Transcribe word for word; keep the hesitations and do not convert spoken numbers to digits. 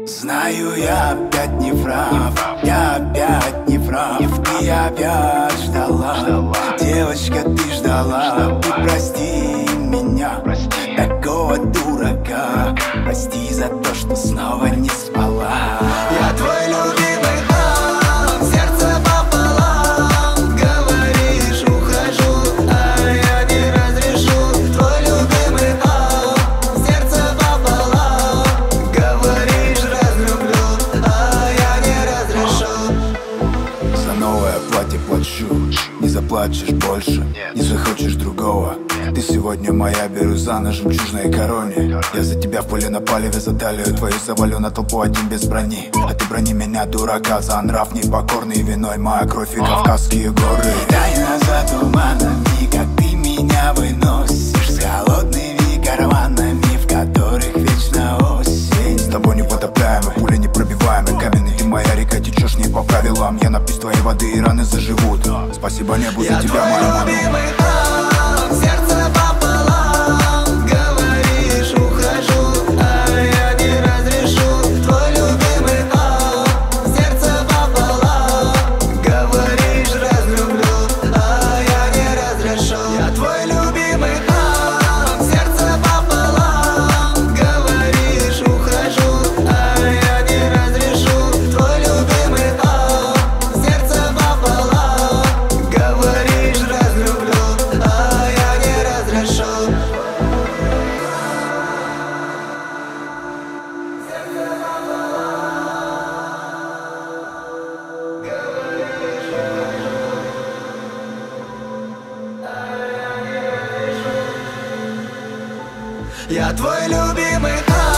Знаю, я опять не прав, я опять не прав. Ты опять ждала, девочка, ты ждала. Ты прости меня, такого дурака. Прости за то, что снова не спала. Я твой любимый ам, сердце пополам. Говоришь, ухожу, а я не разрешу. Твой любимый ам, сердце пополам. Говоришь, разлюблю, а я не разрешу. За новое платье плачу, не заплачешь больше, не захочешь другого. Ты сегодня моя, беру за на жемчужной короне. Я за тебя в поле на палеве, за талию твою завалю на толпу один без брони. А ты брони меня, дурака, за нрав непокорный. Виной моя кровь и Кавказские горы. Тайна за туманами, как ты меня выносишь, с холодными карманами, в которых вечно осень. С тобой непотопляемый, пуля непробиваемый, каменный. Ты моя река, течешь не по правилам. Я напьюсь твоей воды и раны заживут. Спасибо небу за тебя, моя любимый. Сердце пополам, говоришь, ухожу, а я не разрешу. Твой любимый ам, сердце пополам. Говоришь, разлюблю, а я не разрешу. Я твой любимый ам, сердце пополам. Говоришь, ухожу, а я не разрешу. Твой любимый ам, сердце пополам. Говоришь, разлюблю, а я не разрешу. Я твой любимый ам.